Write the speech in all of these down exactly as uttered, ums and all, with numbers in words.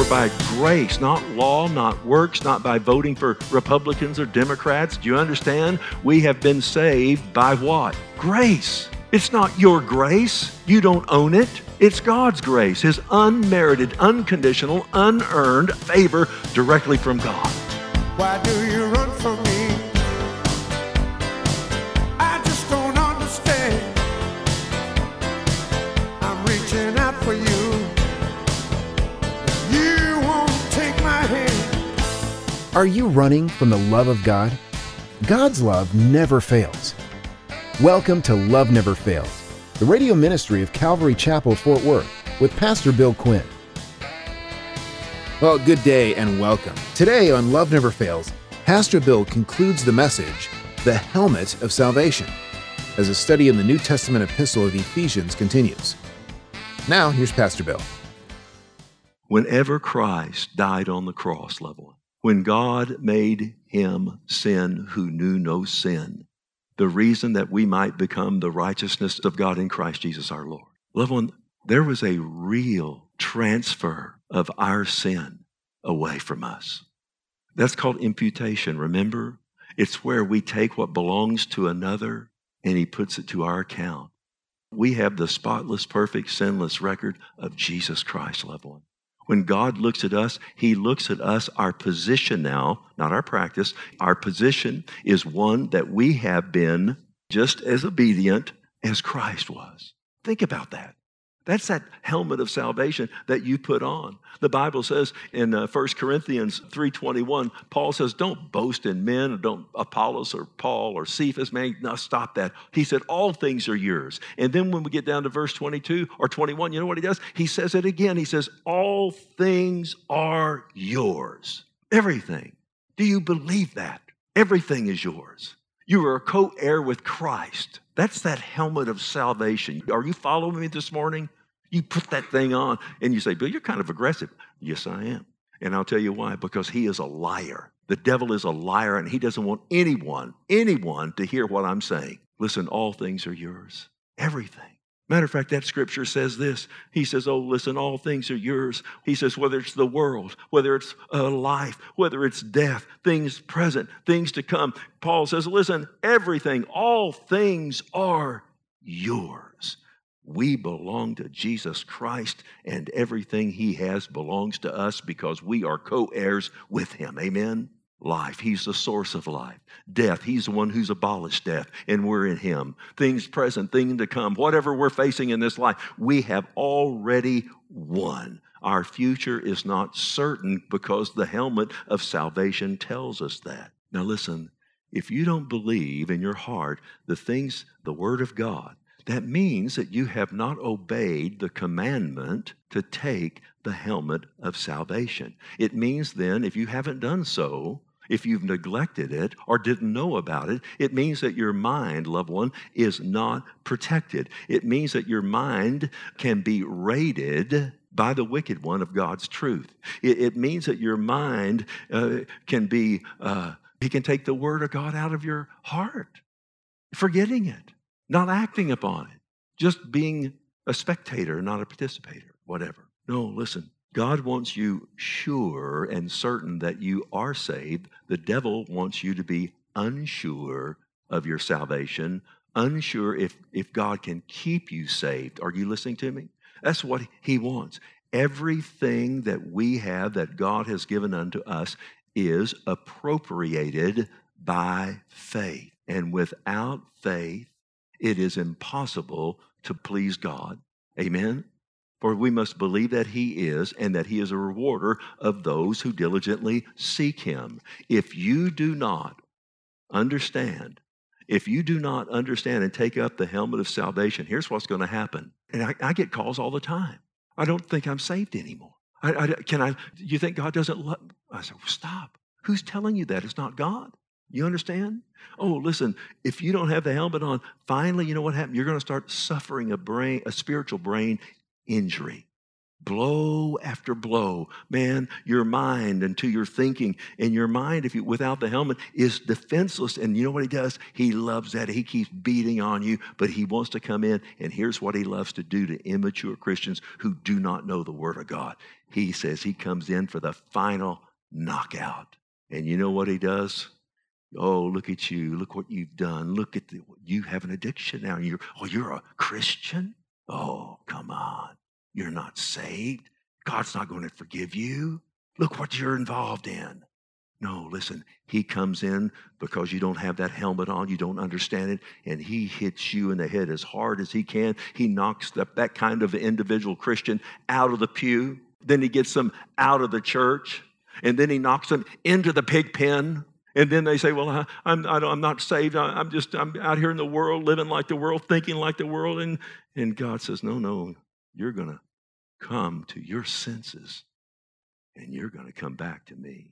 are by grace, not law, not works, not by voting for Republicans or Democrats. Do you understand? We have been saved by what? Grace. It's not your grace. You don't own it. It's God's grace, His unmerited, unconditional, unearned favor directly from God. Why do you run from me? I just don't understand. I'm reaching out for you. You won't take my hand. Are you running from the love of God? God's love never fails. Welcome to Love Never Fails, the radio ministry of Calvary Chapel, Fort Worth, with Pastor Bill Quinn. Well, good day and welcome. Today on Love Never Fails, Pastor Bill concludes the message, The Helmet of Salvation, as a study in the New Testament epistle of Ephesians continues. Now, here's Pastor Bill. Whenever Christ died on the cross, loved one, when God made Him sin who knew no sin, the reason that we might become the righteousness of God in Christ Jesus our Lord. Loved one, there was a real transfer of our sin away from us. That's called imputation, remember? It's where we take what belongs to another and He puts it to our account. We have the spotless, perfect, sinless record of Jesus Christ, loved one. When God looks at us, He looks at us, our position now, not our practice. Our position is one that we have been just as obedient as Christ was. Think about that. That's that helmet of salvation that you put on. The Bible says in uh, First Corinthians three twenty-one, Paul says, don't boast in men, or don't Apollos or Paul or Cephas, man, no, stop that. He said, all things are yours. And then when we get down to verse twenty-two or twenty-one, you know what he does? He says it again. He says, all things are yours. Everything. Do you believe that? Everything is yours. You are a co-heir with Christ. That's that helmet of salvation. Are you following me this morning? You put that thing on and you say, Bill, you're kind of aggressive. Yes, I am. And I'll tell you why. Because he is a liar. The devil is a liar, and he doesn't want anyone, anyone to hear what I'm saying. Listen, all things are yours. Everything. Matter of fact, that scripture says this. He says, oh, listen, all things are yours. He says, whether it's the world, whether it's uh, life, whether it's death, things present, things to come. Paul says, listen, everything, all things are yours. We belong to Jesus Christ, and everything He has belongs to us because we are co-heirs with Him. Amen? Life, He's the source of life. Death, He's the one who's abolished death, and we're in Him. Things present, things to come, whatever we're facing in this life, we have already won. Our future is not certain because the helmet of salvation tells us that. Now listen, if you don't believe in your heart the things, the Word of God, that means that you have not obeyed the commandment to take the helmet of salvation. It means then, if you haven't done so, if you've neglected it or didn't know about it, it means that your mind, loved one, is not protected. It means that your mind can be raided by the wicked one of God's truth. It, it means that your mind uh, can be, uh, he can take the Word of God out of your heart, forgetting it. Not acting upon it, just being a spectator, not a participator, whatever. No, listen, God wants you sure and certain that you are saved. The devil wants you to be unsure of your salvation, unsure if, if God can keep you saved. Are you listening to me? That's what he wants. Everything that we have that God has given unto us is appropriated by faith. And without faith, it is impossible to please God. Amen? For we must believe that He is, and that He is a rewarder of those who diligently seek Him. If you do not understand, if you do not understand and take up the helmet of salvation, here's what's going to happen. And I, I get calls all the time. I don't think I'm saved anymore. I, I, can I? You think God doesn't love? I said, well, stop. Who's telling you that? It's not God. You understand? Oh, listen, if you don't have the helmet on, finally, you know what happened? You're going to start suffering a brain, a spiritual brain injury. Blow after blow. Man, your mind and to your thinking, and your mind, if you without the helmet, is defenseless. And you know what he does? He loves that. He keeps beating on you, but he wants to come in, and here's what he loves to do to immature Christians who do not know the Word of God. He says he comes in for the final knockout. And you know what he does? Oh, look at you. Look what you've done. Look at the, you have an addiction now. You're, oh, you're a Christian? Oh, come on. You're not saved. God's not going to forgive you. Look what you're involved in. No, listen, he comes in because you don't have that helmet on. You don't understand it. And he hits you in the head as hard as he can. He knocks the, that kind of individual Christian out of the pew. Then he gets them out of the church. And then he knocks them into the pig pen. And then they say, well, I, I'm, I don't, I'm not saved. I, I'm just, I'm out here in the world, living like the world, thinking like the world. And, and God says, no, no, you're going to come to your senses, and you're going to come back to me.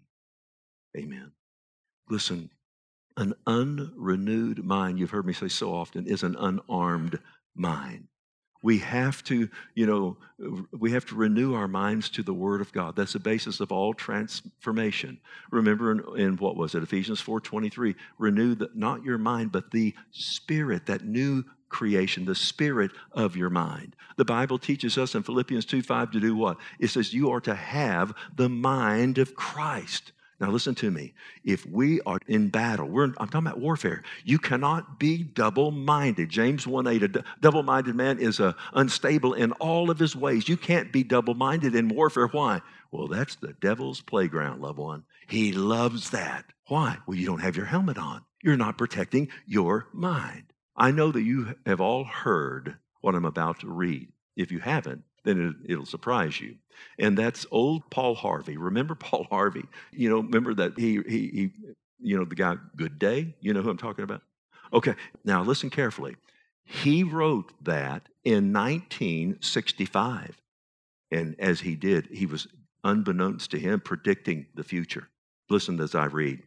Amen. Listen, an unrenewed mind, you've heard me say so often, is an unarmed mind. We have to, you know, we have to renew our minds to the Word of God. That's the basis of all transformation. Remember in, in what was it, Ephesians four twenty-three, renew the, not your mind, but the spirit, that new creation, the spirit of your mind. The Bible teaches us in Philippians two five to do what? It says you are to have the mind of Christ. Now listen to me. If we are in battle, we're in, I'm talking about warfare, you cannot be double-minded. James one eight, a d- double-minded man is uh, unstable in all of his ways. You can't be double-minded in warfare. Why? Well, that's the devil's playground, loved one. He loves that. Why? Well, you don't have your helmet on. You're not protecting your mind. I know that you have all heard what I'm about to read. If you haven't, then it, it'll surprise you. And that's old Paul Harvey. Remember Paul Harvey? You know, remember that he, he, he, you know, the guy, Good Day? You know who I'm talking about? Okay, now listen carefully. He wrote that in nineteen sixty-five. And as he did, he was, unbeknownst to him, predicting the future. Listen as I read.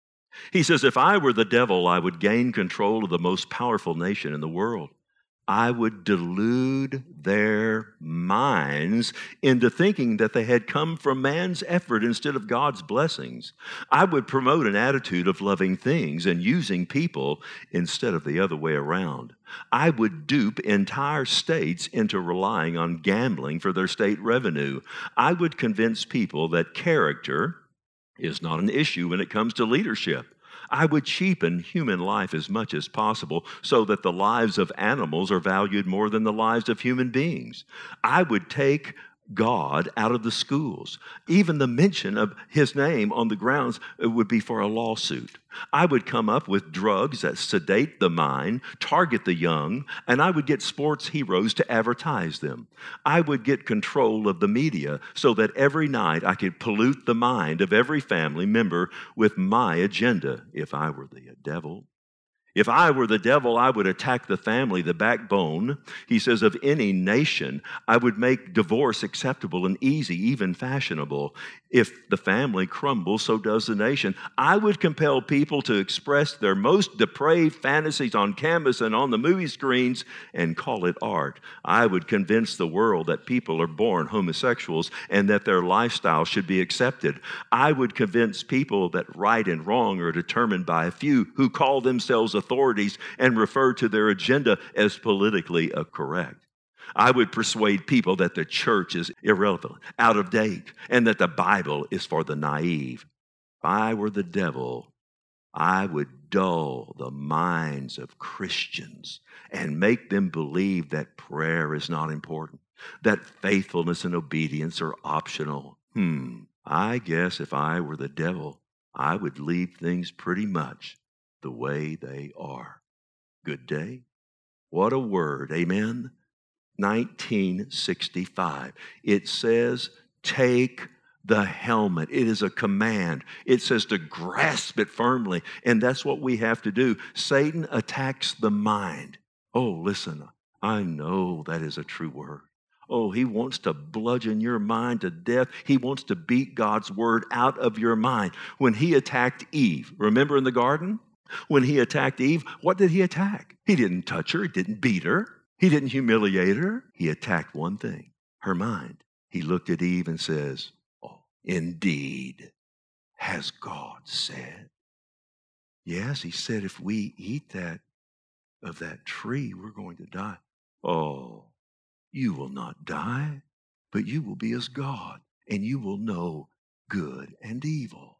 He says, if I were the devil, I would gain control of the most powerful nation in the world. I would delude their minds into thinking that they had come from man's effort instead of God's blessings. I would promote an attitude of loving things and using people instead of the other way around. I would dupe entire states into relying on gambling for their state revenue. I would convince people that character is not an issue when it comes to leadership. I would cheapen human life as much as possible so that the lives of animals are valued more than the lives of human beings. I would take God out of the schools. Even the mention of his name on the grounds would be for a lawsuit. I would come up with drugs that sedate the mind, target the young, and I would get sports heroes to advertise them. I would get control of the media so that every night I could pollute the mind of every family member with my agenda if I were the devil. If I were the devil, I would attack the family, the backbone, he says, of any nation. I would make divorce acceptable and easy, even fashionable. If the family crumbles, so does the nation. I would compel people to express their most depraved fantasies on canvas and on the movie screens and call it art. I would convince the world that people are born homosexuals and that their lifestyle should be accepted. I would convince people that right and wrong are determined by a few who call themselves authorities and refer to their agenda as politically correct. I would persuade people that the church is irrelevant, out of date, and that the Bible is for the naive. If I were the devil, I would dull the minds of Christians and make them believe that prayer is not important, that faithfulness and obedience are optional. Hmm, I guess if I were the devil, I would leave things pretty much the way they are. Good day. What a word. Amen. nineteen sixty-five. It says, take the helmet. It is a command. It says to grasp it firmly. And that's what we have to do. Satan attacks the mind. Oh, listen, I know that is a true word. Oh, he wants to bludgeon your mind to death. He wants to beat God's word out of your mind. When he attacked Eve, remember in the garden? When he attacked Eve, what did he attack? He didn't touch her. He didn't beat her. He didn't humiliate her. He attacked one thing, her mind. He looked at Eve and says, oh, indeed, has God said? Yes, he said, if we eat that of that tree, we're going to die. Oh, you will not die, but you will be as God, and you will know good and evil.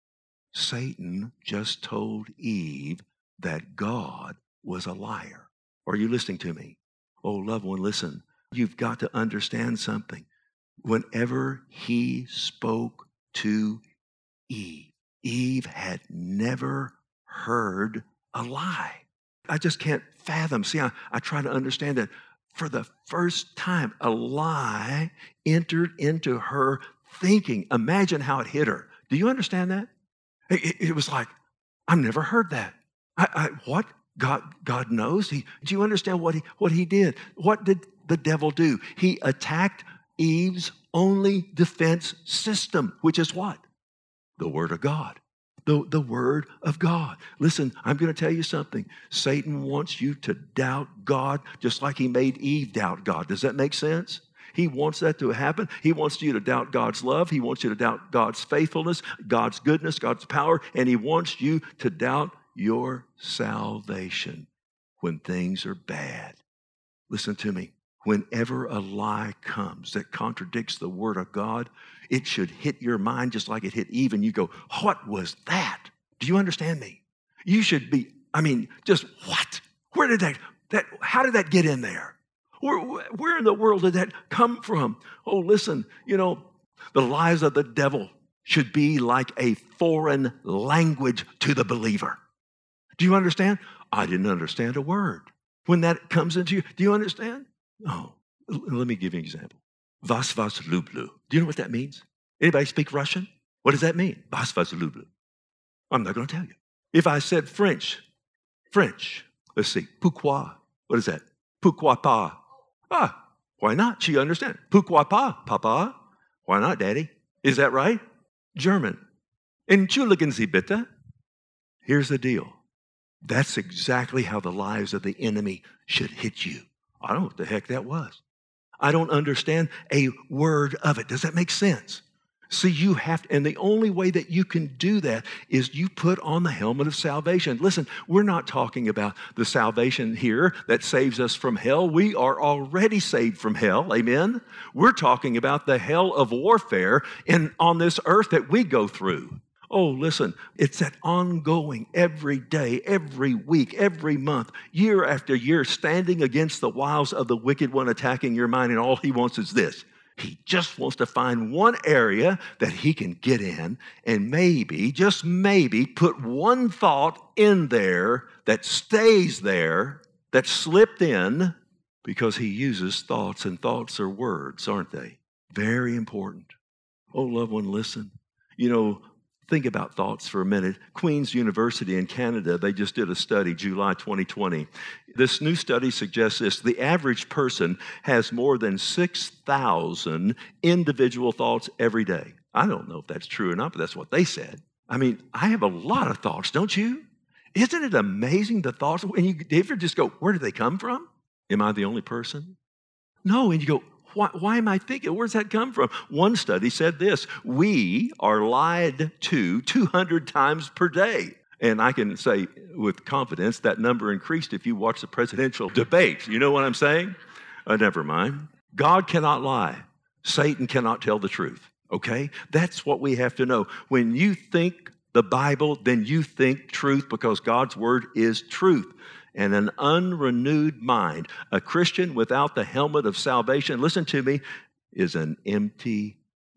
Satan just told Eve that God was a liar. Are you listening to me? Oh, loved one, listen. You've got to understand something. Whenever he spoke to Eve, Eve had never heard a lie. I just can't fathom. See, I, I try to understand that for the first time, a lie entered into her thinking. Imagine how it hit her. Do you understand that? It, it was like, I've never heard that. I, I, what? God, God knows? He, do you understand what he, what he did? What did the devil do? He attacked Eve's only defense system, which is what? The Word of God. The, the Word of God. Listen, I'm going to tell you something. Satan wants you to doubt God just like he made Eve doubt God. Does that make sense? He wants that to happen. He wants you to doubt God's love. He wants you to doubt God's faithfulness, God's goodness, God's power, and he wants you to doubt your salvation when things are bad. Listen to me. Whenever a lie comes that contradicts the Word of God, it should hit your mind just like it hit Eve, and you go, what was that? Do you understand me? You should be, I mean, just what? Where did that, that how did that get in there? Where, where in the world did that come from? Oh, listen, you know, the lies of the devil should be like a foreign language to the believer. Do you understand? I didn't understand a word. When that comes into you, do you understand? Oh, let me give you an example. Vas vas lublu. Do you know what that means? Anybody speak Russian? What does that mean? Vas vas lublu. I'm not going to tell you. If I said French, French, let's see, pourquoi? What is that? Pourquoi pas? Ah, why not? She understands. Pourquoi pas, papa? Why not, daddy? Is that right? German. Entschuldigen Sie bitte. Here's the deal. That's exactly how the lies of the enemy should hit you. I don't know what the heck that was. I don't understand a word of it. Does that make sense? See, you have to, and the only way that you can do that is you put on the helmet of salvation. Listen, we're not talking about the salvation here that saves us from hell. We are already saved from hell, amen? We're talking about the hell of warfare in, on this earth that we go through. Oh, listen, it's that ongoing, every day, every week, every month, year after year, standing against the wiles of the wicked one attacking your mind, and all he wants is this. He just wants to find one area that he can get in and maybe, just maybe, put one thought in there that stays there, that slipped in, because he uses thoughts, and thoughts are words, aren't they? Very important. Oh, loved one, listen. You know, think about thoughts for a minute. Queen's University in Canada, they just did a study, July twenty twenty. This new study suggests this. The average person has more than six thousand individual thoughts every day. I don't know if that's true or not, but that's what they said. I mean, I have a lot of thoughts, don't you? Isn't it amazing, the thoughts? And you ever just go, where do they come from? Am I the only person? No, and you go, Why, why am I thinking? Where's that come from? One study said this: we are lied to two hundred times per day. And I can say with confidence that number increased if you watch the presidential debate. You know what I'm saying? Uh, never mind. God cannot lie. Satan cannot tell the truth. Okay? That's what we have to know. When you think the Bible, then you think truth, because God's word is truth. And an unrenewed mind, a Christian without the helmet of salvation, listen to me, is an empty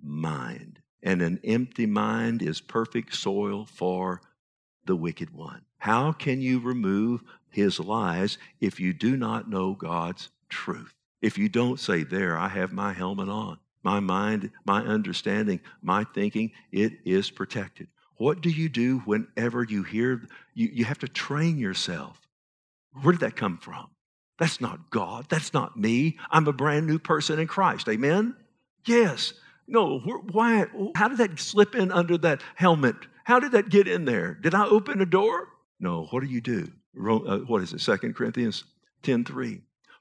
mind. And an empty mind is perfect soil for the wicked one. How can you remove his lies if you do not know God's truth? If you don't say, there, I have my helmet on. My mind, my understanding, my thinking, it is protected. What do you do whenever you hear, you, you have to train yourself. Where did that come from? That's not God. That's not me. I'm a brand new person in Christ. Amen? Yes. No, why? How did that slip in under that helmet? How did that get in there? Did I open a door? No, what do you do? What is it, Second Corinthians ten three?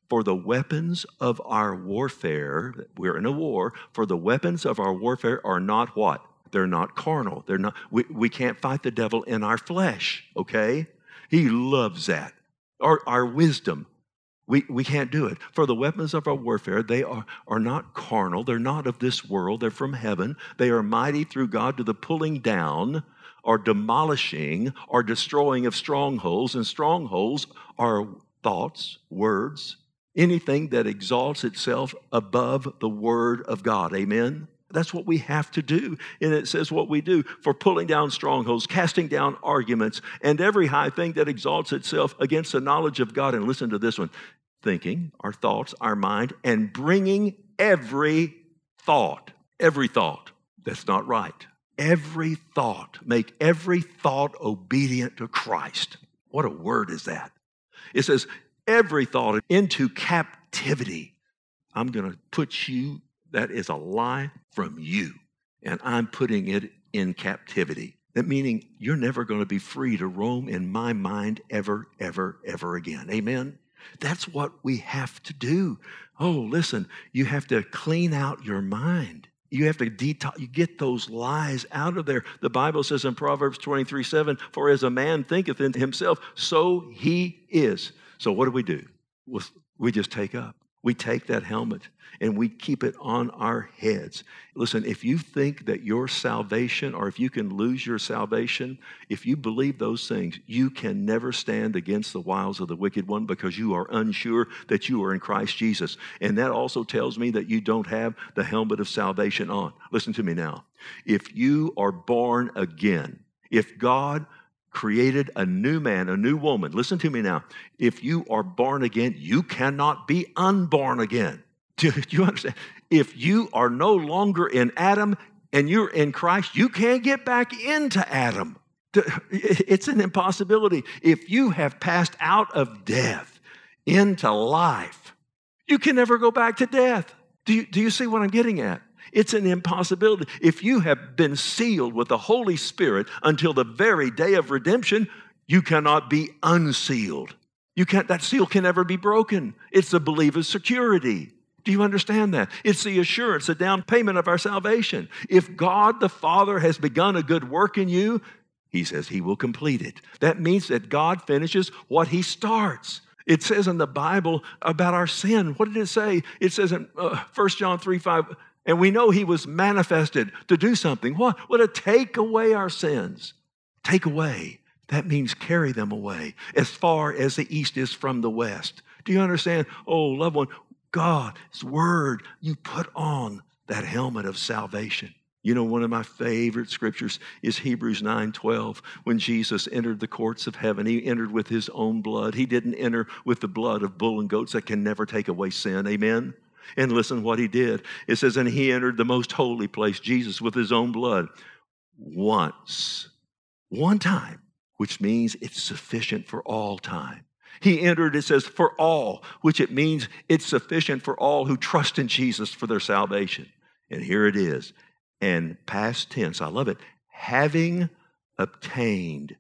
For the weapons of our warfare, we're in a war, for the weapons of our warfare are not what? They're not carnal. They're not, we, we can't fight the devil in our flesh, okay? He loves that. Our, our wisdom, we, we can't do it. For the weapons of our warfare, they are, are not carnal. They're not of this world. They're from heaven. They are mighty through God to the pulling down or demolishing or destroying of strongholds. And strongholds are thoughts, words, anything that exalts itself above the word of God. Amen? That's what we have to do. And it says what we do for pulling down strongholds, casting down arguments, and every high thing that exalts itself against the knowledge of God. And listen to this one. Thinking, our thoughts, our mind, and bringing every thought, every thought that's not right. Every thought, make every thought obedient to Christ. What a word is that? It says, every thought into captivity. I'm going to put you, that is a lie from you, and I'm putting it in captivity. That meaning you're never going to be free to roam in my mind ever, ever, ever again. Amen? That's what we have to do. Oh, listen, you have to clean out your mind. You have to detox, you get those lies out of there. The Bible says in Proverbs twenty-three seven, for as a man thinketh in himself, so he is. So what do we do? We just take up. We take that helmet and we keep it on our heads. Listen, if you think that your salvation, or if you can lose your salvation, if you believe those things, you can never stand against the wiles of the wicked one because you are unsure that you are in Christ Jesus. And that also tells me that you don't have the helmet of salvation on. Listen to me now. If you are born again, if God created a new man, a new woman. Listen to me now. If you are born again, you cannot be unborn again. Do you understand? If you are no longer in Adam and you're in Christ, you can't get back into Adam. It's an impossibility. If you have passed out of death into life, you can never go back to death. Do you, do you see what I'm getting at? It's an impossibility. If you have been sealed with the Holy Spirit until the very day of redemption, you cannot be unsealed. You can't, that seal can never be broken. It's the believer's security. Do you understand that? It's the assurance, the down payment of our salvation. If God the Father has begun a good work in you, he says he will complete it. That means that God finishes what he starts. It says in the Bible about our sin. What did it say? It says in uh, First John three five, and we know he was manifested to do something. What? Well, to take away our sins. Take away. That means carry them away as far as the east is from the west. Do you understand? Oh, loved one, God's word, you put on that helmet of salvation. You know, one of my favorite scriptures is Hebrews nine twelve. When Jesus entered the courts of heaven, he entered with his own blood. He didn't enter with the blood of bull and goats that can never take away sin. Amen? And listen what he did. It says, and he entered the most holy place, Jesus, with his own blood once, one time, which means it's sufficient for all time. He entered, it says, for all, which it means it's sufficient for all who trust in Jesus for their salvation. And here it is. And past tense, I love it, having obtained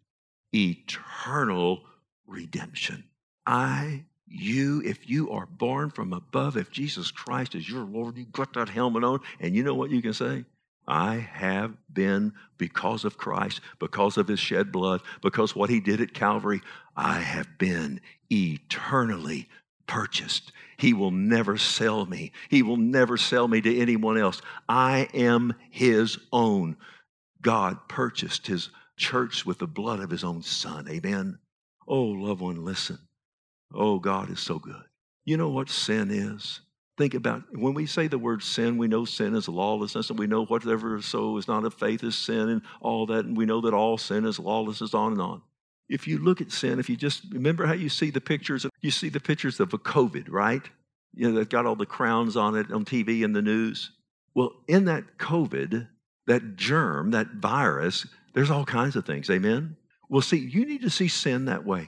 eternal redemption. I You, if you are born from above, if Jesus Christ is your Lord, you got that helmet on, and you know what you can say? I have been, because of Christ, because of his shed blood, because what he did at Calvary, I have been eternally purchased. He will never sell me. He will never sell me to anyone else. I am his own. God purchased his church with the blood of his own son. Amen. Oh, loved one, listen. Oh, God is so good. You know what sin is? Think about, when we say the word sin, we know sin is lawlessness, and we know whatever so is not of faith is sin, and all that, and we know that all sin is lawlessness, on and on. If you look at sin, if you just remember how you see the pictures, you see the pictures of a COVID, right? You know, they've got all the crowns on it on T V and the news. Well, in that COVID, that germ, that virus, there's all kinds of things, amen? Well, see, you need to see sin that way.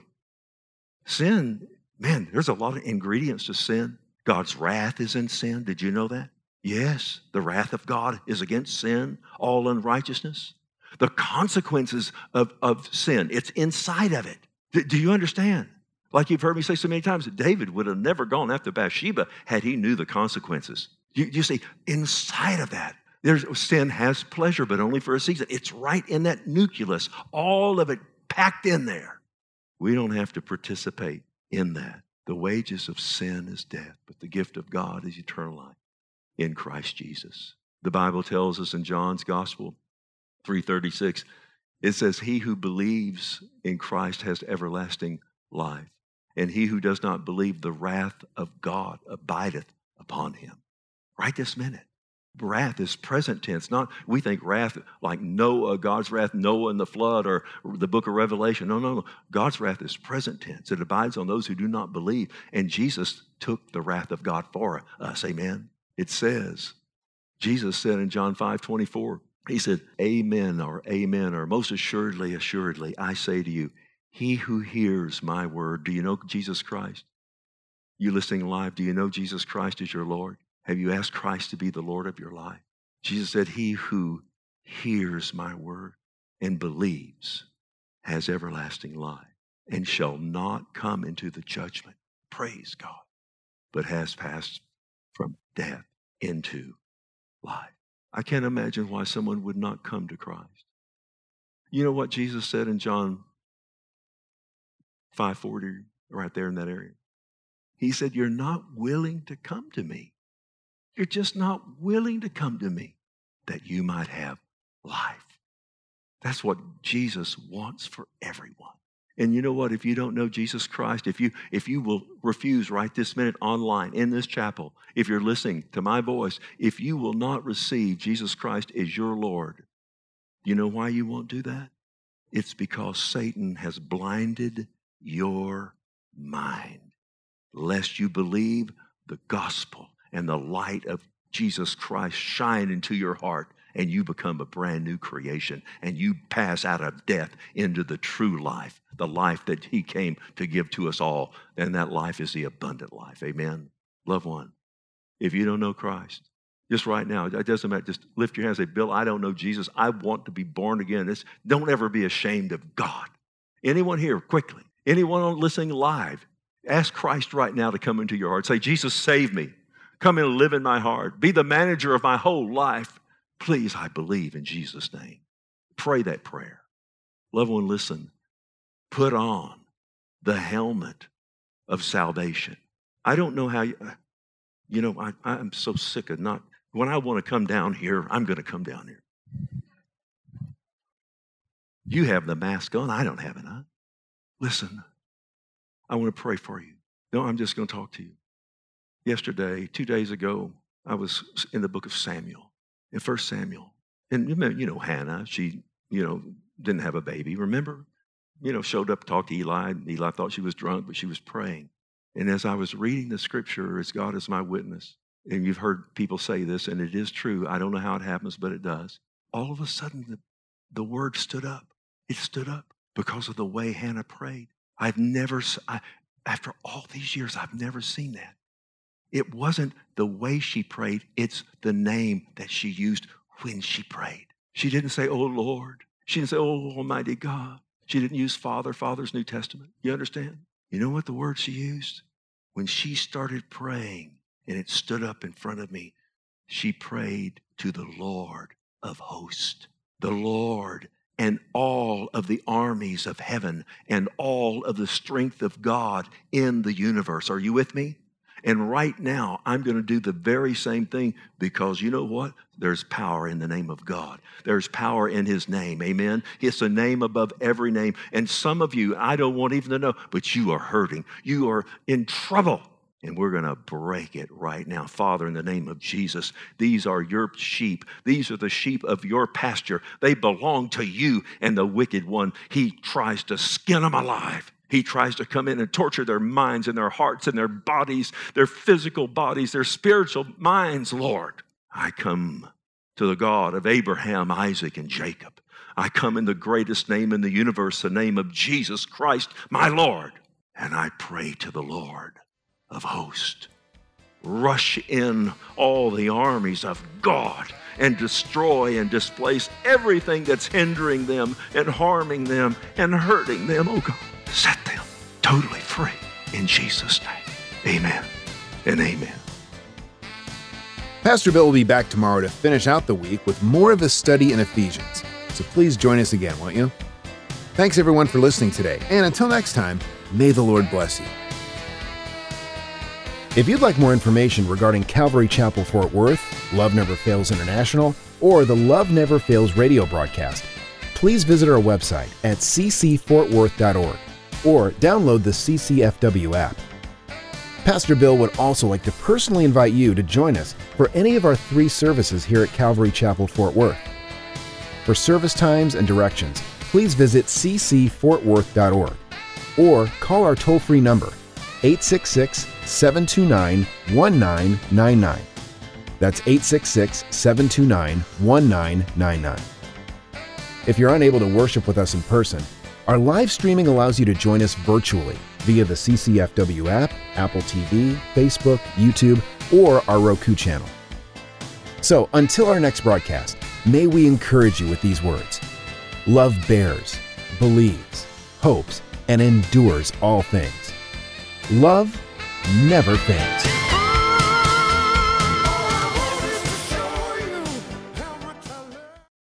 Sin, man, there's a lot of ingredients to sin. God's wrath is in sin. Did you know that? Yes, the wrath of God is against sin, all unrighteousness. The consequences of, of sin, it's inside of it. D- do you understand? Like you've heard me say so many times, David would have never gone after Bathsheba had he knew the consequences. You, you see, inside of that, there's, sin has pleasure, but only for a season. It's right in that nucleus, all of it packed in there. We don't have to participate in that. The wages of sin is death, but the gift of God is eternal life in Christ Jesus. The Bible tells us in John's Gospel, three thirty-six, it says, he who believes in Christ has everlasting life, and he who does not believe, the wrath of God abideth upon him. Right this minute. Wrath is present tense. Not, we think wrath like Noah, God's wrath, Noah in the flood, or the book of Revelation. No, no, no. God's wrath is present tense. It abides on those who do not believe. And Jesus took the wrath of God for us. Amen. It says, Jesus said in John five twenty-four, he said, amen, or amen, or most assuredly, assuredly, I say to you, he who hears my word. Do you know Jesus Christ? You listening live, do you know Jesus Christ is your Lord? Have you asked Christ to be the Lord of your life? Jesus said, he who hears my word and believes has everlasting life and shall not come into the judgment, praise God, but has passed from death into life. I can't imagine why someone would not come to Christ. You know what Jesus said in John five forty, right there in that area? He said, you're not willing to come to me. You're just not willing to come to me that you might have life. That's what Jesus wants for everyone. And you know what? If you don't know Jesus Christ, if you if you will refuse right this minute online in this chapel, if you're listening to my voice, if you will not receive Jesus Christ as your Lord, you know why you won't do that? It's because Satan has blinded your mind, lest you believe the gospel and the light of Jesus Christ shine into your heart, and you become a brand new creation, and you pass out of death into the true life, the life that he came to give to us all, and that life is the abundant life. Amen. Loved one, if you don't know Christ, just right now, it doesn't matter, just lift your hands and say, Bill, I don't know Jesus. I want to be born again. It's, don't ever be ashamed of God. Anyone here, quickly, anyone listening live, ask Christ right now to come into your heart. Say, Jesus, save me. Come and live in my heart. Be the manager of my whole life. Please, I believe in Jesus' name. Pray that prayer. Loved one, listen. Put on the helmet of salvation. I don't know how you, you know, I, I'm so sick of not, when I want to come down here, I'm going to come down here. You have the mask on. I don't have it on. Listen, I want to pray for you. No, I'm just going to talk to you. Yesterday, two days ago, I was in the book of Samuel, in First Samuel. And you know, you know Hannah, she, you know, didn't have a baby, remember? You know, showed up, talked to Eli. Eli thought she was drunk, but she was praying. And as I was reading the scripture, as God is my witness, and you've heard people say this, and it is true. I don't know how it happens, but it does. All of a sudden, the, the word stood up. It stood up because of the way Hannah prayed. I've never, I, after all these years, I've never seen that. It wasn't the way she prayed. It's the name that she used when she prayed. She didn't say, oh, Lord. She didn't say, oh, Almighty God. She didn't use Father, Father's New Testament. You understand? You know what the word she used? When she started praying and it stood up in front of me, she prayed to the Lord of hosts, the Lord and all of the armies of heaven and all of the strength of God in the universe. Are you with me? And right now, I'm going to do the very same thing because you know what? There's power in the name of God. There's power in his name. Amen? It's a name above every name. And some of you, I don't want even to know, but you are hurting. You are in trouble. And we're going to break it right now. Father, in the name of Jesus, these are your sheep. These are the sheep of your pasture. They belong to you. And the wicked one, he tries to skin them alive. He tries to come in and torture their minds and their hearts and their bodies, their physical bodies, their spiritual minds, Lord. I come to the God of Abraham, Isaac, and Jacob. I come in the greatest name in the universe, the name of Jesus Christ, my Lord. And I pray to the Lord of hosts. Rush in all the armies of God and destroy and displace everything that's hindering them and harming them and hurting them. Oh God, set them totally free. In Jesus' name, amen and amen. Pastor Bill will be back tomorrow to finish out the week with more of his study in Ephesians. So please join us again, won't you? Thanks everyone for listening today. And until next time, may the Lord bless you. If you'd like more information regarding Calvary Chapel Fort Worth, Love Never Fails International, or the Love Never Fails radio broadcast, please visit our website at c c fort worth dot org or download the C C F W app. Pastor Bill would also like to personally invite you to join us for any of our three services here at Calvary Chapel Fort Worth. For service times and directions, please visit c c fort worth dot org or call our toll-free number eight six six, seven two nine, one nine nine nine. That's eight six six, seven two nine, one nine nine nine. If you're unable to worship with us in person, our live streaming allows you to join us virtually via the C C F W app, Apple T V, Facebook, YouTube, or our Roku channel. So until our next broadcast, may we encourage you with these words. Love bears, believes, hopes, and endures all things. Love never fails.